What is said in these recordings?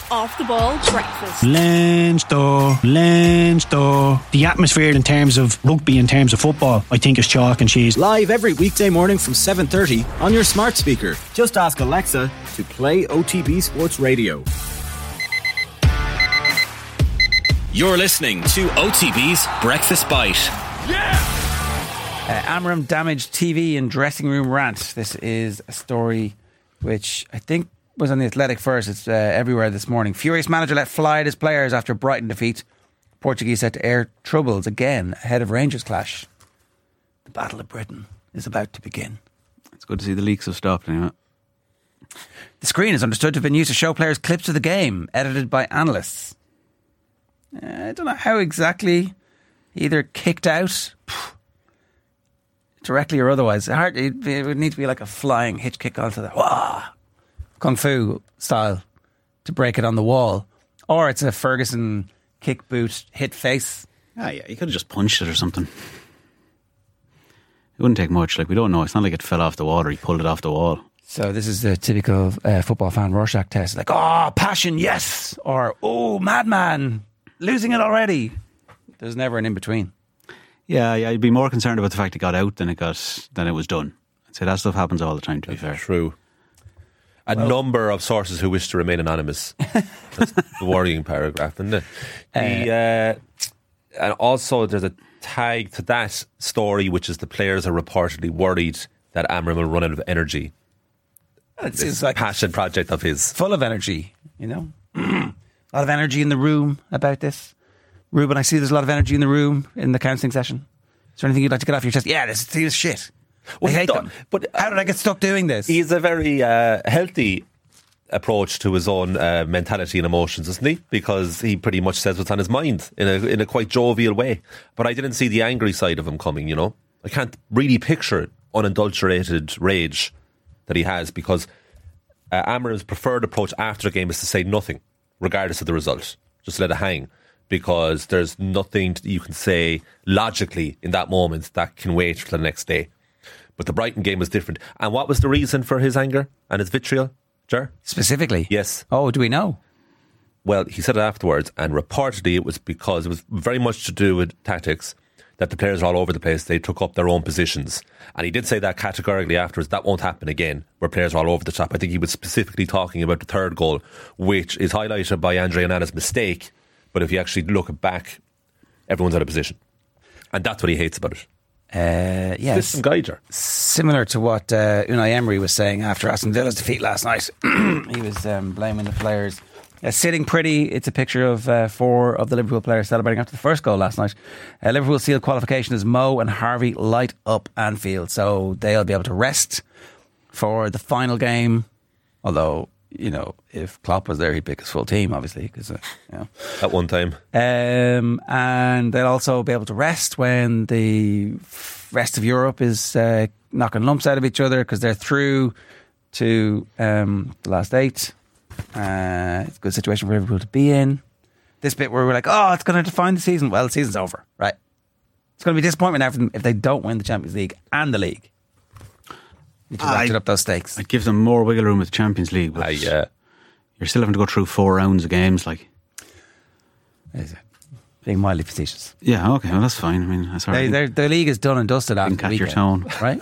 Off the Ball Breakfast. Leinster. The atmosphere in terms of rugby, in terms of football, I think is chalk and cheese. Live every weekday morning from 7:30 on your smart speaker. Just ask Alexa to play OTB Sports Radio. You're listening to OTB's Breakfast Bite. Amram damaged TV and dressing room rant. This is a story which I think was on The Athletic first. It's everywhere this morning. Furious manager let fly at his players after Brighton defeat. Portuguese set to air troubles again ahead of Rangers clash. The Battle of Britain is about to begin. It's good to see the leaks have stopped anyway. The screen is understood to have been used to show players clips of the game, edited by analysts. I don't know how exactly, either kicked out directly or otherwise. It would need to be like a flying hitch kick onto the Kung Fu style to break it on the wall. Or it's a Ferguson kick boot hit face. Yeah, you could have just punched it or something. It wouldn't take much. Like, we don't know. It's not like it fell off the wall or he pulled it off the wall. So this is the typical football fan Rorschach test. Like, passion, yes. Or, madman, losing it already. There's never an in-between. Yeah, I'd be more concerned about the fact it got out than it was done. I'd say that stuff happens all the time, to be fair. True. A number of sources who wish to remain anonymous. That's the worrying paragraph, isn't it? And also there's a tag to that story, which is the players are reportedly worried that Amram will run out of energy. It's like a passion project of his. Full of energy, you know. A lot of energy in the room about this. Ruben, I see there's a lot of energy in the room in the counselling session. Is there anything you'd like to get off your chest? Yeah, this is shit. I hate them. But how did I get stuck doing this? He's a very healthy approach to his own mentality and emotions, isn't he? Because he pretty much says what's on his mind in a quite jovial way. But I didn't see the angry side of him coming, you know. I can't really picture unadulterated rage that he has, because Amram's preferred approach after a game is to say nothing, regardless of the result. Just let it hang. Because there's nothing you can say logically in that moment that can wait for the next day. But the Brighton game was different. And what was the reason for his anger and his vitriol, Ger? Specifically? Yes. Oh, do we know? Well, he said it afterwards, and reportedly it was because it was very much to do with tactics, that the players are all over the place. They took up their own positions. And he did say that categorically afterwards. That won't happen again, where players are all over the top. I think he was specifically talking about the third goal, which is highlighted by Andre Onana's mistake. But if you actually look back, everyone's out of position. And that's what he hates about it. Yes. System guider. Similar to what Unai Emery was saying after Aston Villa's defeat last night. He was blaming the players. Sitting pretty, it's a picture of 4 of the Liverpool players celebrating after the first goal last night. Liverpool sealed qualification as Mo and Harvey light up Anfield. So they'll be able to rest for the final game. Although, you know, if Klopp was there, he'd pick his full team, obviously, because at one time. And they'll also be able to rest when the rest of Europe is knocking lumps out of each other, because they're through to the last 8. It's a good situation for Liverpool to be in. This bit where we're like, it's going to define the season. Well, the season's over, right? It's going to be a disappointment now for them if they don't win the Champions League and the league. You need to ratchet up those stakes. I'd give them more wiggle room with the Champions League, but you're still having to go through 4 rounds of games. Like, being mildly facetious. Yeah, okay, well that's fine. I mean, that's all right. The league is done and dusted after the catch weekend, your tone, right?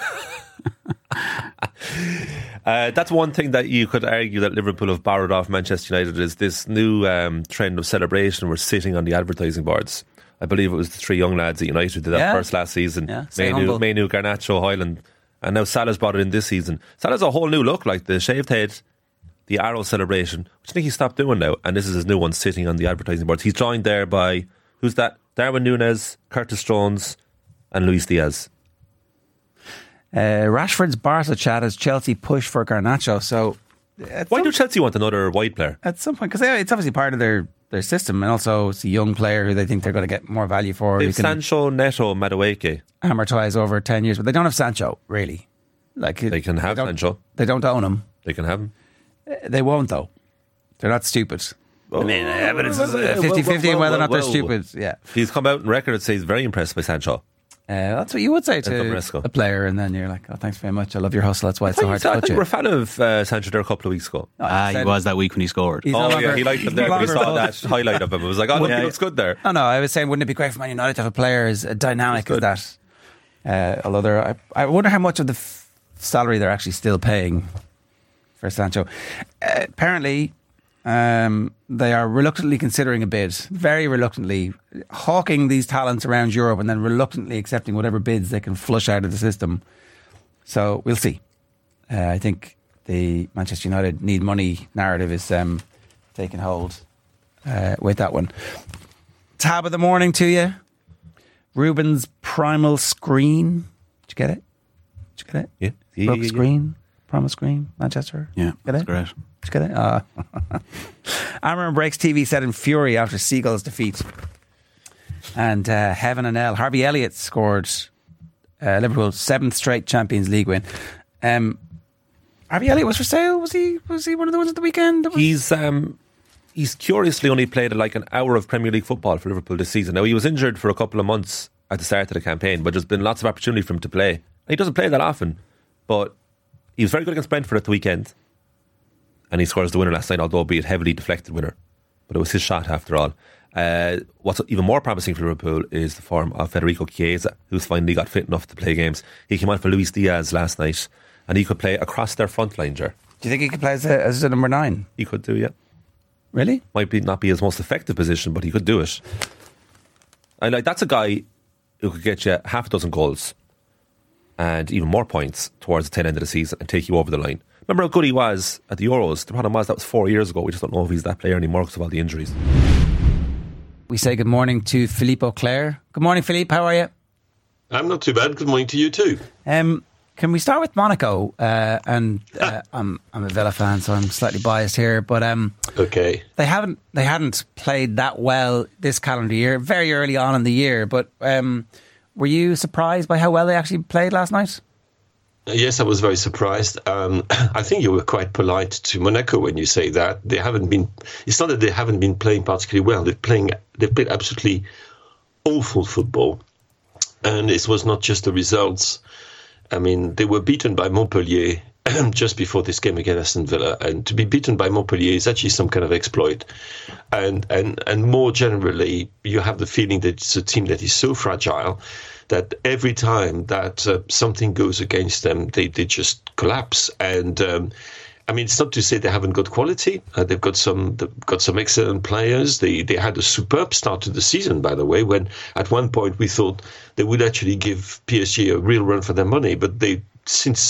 That's one thing that you could argue that Liverpool have borrowed off Manchester United, is this new trend of celebration. We're sitting on the advertising boards. I believe it was the 3 young lads at United who did that first last season. Yeah, Mainu, Garnacho, Hoyland. And now Salah's brought it in this season. Salah's a whole new look, like the shaved head, the arrow celebration, which I think he stopped doing now. And this is his new one, sitting on the advertising boards. He's joined there by, who's that? Darwin Núñez, Curtis Jones and Luis Diaz. Rashford's Barca chat as Chelsea push for Garnacho. So why do Chelsea want another wide player? At some point, because it's obviously part of their system, and also it's a young player who they think they're going to get more value for. They have Sancho, Neto, Madueke. Amortise over 10 years, but they don't have Sancho, really. Like, they can have Sancho. They don't own him. They can have him. They won't, though. They're not stupid. I mean, evidence is 50-50 whether or not they're stupid. Yeah, he's come out in record and says he's very impressed by Sancho. That's what you would say to Maresco. a player, and then you're like, "Oh, thanks very much. I love your hustle. That's why it's so hard to I cut think you." we're a fan of Sancho there a couple of weeks ago. He was that week when he scored. He's no longer- he liked him there. no We longer saw both. that highlight of him. It was like, he looks good there. No, I was saying, wouldn't it be great for Man United to have a player as dynamic as that? Although I wonder how much of the salary they're actually still paying for Sancho. Apparently, they are reluctantly considering a bid, very reluctantly, hawking these talents around Europe and then reluctantly accepting whatever bids they can flush out of the system. So we'll see. I think the Manchester United need money narrative is taking hold with that one. Tab of the morning to you. Ruben's Primal Screen. Did you get it? Yeah. Broke Screen. Primal Screen. Manchester. Yeah, Get that's it? great. Did you get it? Amron breaks TV set in fury after Seagulls defeat. And Heaven and Hell. Harvey Elliott scored Liverpool's 7th straight Champions League win. Harvey Elliott was for sale. Was he one of the ones at the weekend? He's curiously only played like an hour of Premier League football for Liverpool this season. Now, he was injured for a couple of months at the start of the campaign, but there's been lots of opportunity for him to play. He doesn't play that often, but he was very good against Brentford at the weekend, and he scores the winner last night, although be it heavily deflected winner. But it was his shot after all. What's even more promising for Liverpool is the form of Federico Chiesa, who's finally got fit enough to play games. He came on for Luis Diaz last night, and he could play across their front line, Ger. Do you think he could play as a number 9? He could do, yeah. Really? Might not be his most effective position, but he could do it. And that's a guy who could get you half a dozen goals and even more points towards the tail end of the season and take you over the line. Remember how good he was at the Euros? The problem was that was 4 years ago. We just don't know if he's that player anymore because of all the injuries. We say good morning to Philippe Auclair. Good morning, Philippe. How are you? I'm not too bad. Good morning to you too. Can we start with Monaco? I'm a Villa fan, so I'm slightly biased here. But okay, they hadn't played that well this calendar year. Very early on in the year, but were you surprised by how well they actually played last night? Yes, I was very surprised. I think you were quite polite to Monaco when you say that. They haven't been. It's not that they haven't been playing particularly well. They've played absolutely awful football, and it was not just the results. I mean, they were beaten by Montpellier just before this game against Aston Villa, and to be beaten by Montpellier is actually some kind of exploit. And more generally, you have the feeling that it's a team that is so fragile that every time that something goes against them, they just collapse. And I mean, it's not to say they haven't got quality. They've got some excellent players. They had a superb start to the season, by the way, when at one point we thought they would actually give PSG a real run for their money. But since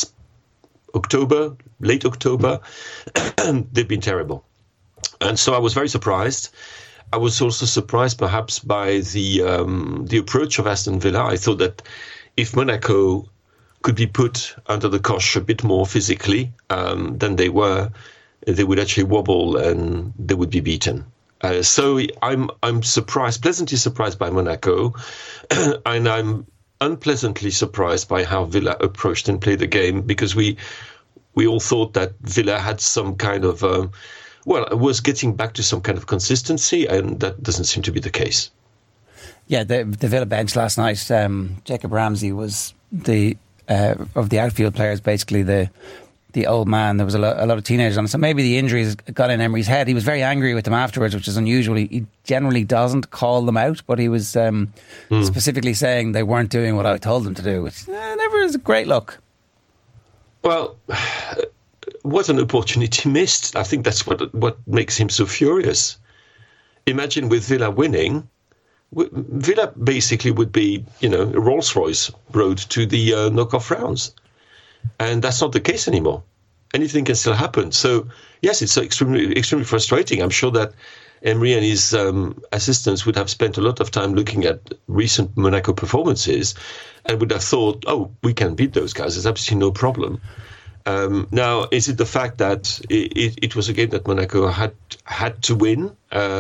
late October, they've been terrible. And so I was very surprised. I was also surprised perhaps by the approach of Aston Villa. I thought that if Monaco could be put under the cosh a bit more physically than they were, they would actually wobble and they would be beaten. So I'm surprised, pleasantly surprised by Monaco, and I'm unpleasantly surprised by how Villa approached and played the game, because we all thought that Villa had some kind of was getting back to some kind of consistency, and that doesn't seem to be the case. Yeah, the Villa bench last night. Jacob Ramsey was the of the outfield players, basically the old man. There was a lot of teenagers on it, so maybe the injuries got in Emery's head. He was very angry with them afterwards, which is unusual. He generally doesn't call them out, but he was specifically saying they weren't doing what I told them to do, which never is a great look. Well, what an opportunity missed. I think that's what makes him so furious. Imagine with Villa winning, Villa basically would be, a Rolls-Royce road to the knock-off rounds. And that's not the case anymore. Anything can still happen. So, yes, it's extremely, extremely frustrating. I'm sure that Emery and his assistants would have spent a lot of time looking at recent Monaco performances and would have thought, we can beat those guys. There's absolutely no problem. Now, is it the fact that it was a game that Monaco had to win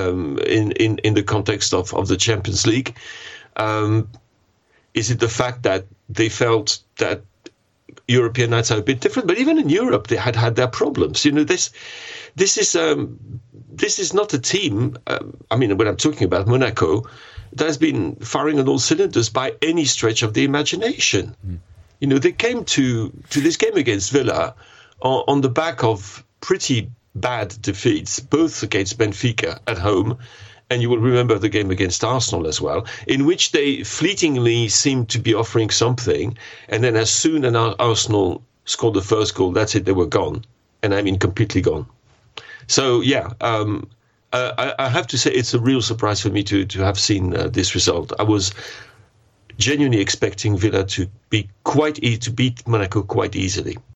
in the context of the Champions League? Is it the fact that they felt that European nights are a bit different? But even in Europe, they had their problems. This is not a team. When I'm talking about Monaco, that has been firing on all cylinders by any stretch of the imagination. You know, they came to this game against Villa on the back of pretty bad defeats, both against Benfica at home, and you will remember the game against Arsenal as well, in which they fleetingly seemed to be offering something, and then as soon as Arsenal scored the first goal, that's it, they were gone. And I mean completely gone. So, yeah, I have to say it's a real surprise for me to have seen this result. I was genuinely expecting Villa to beat Monaco quite easily.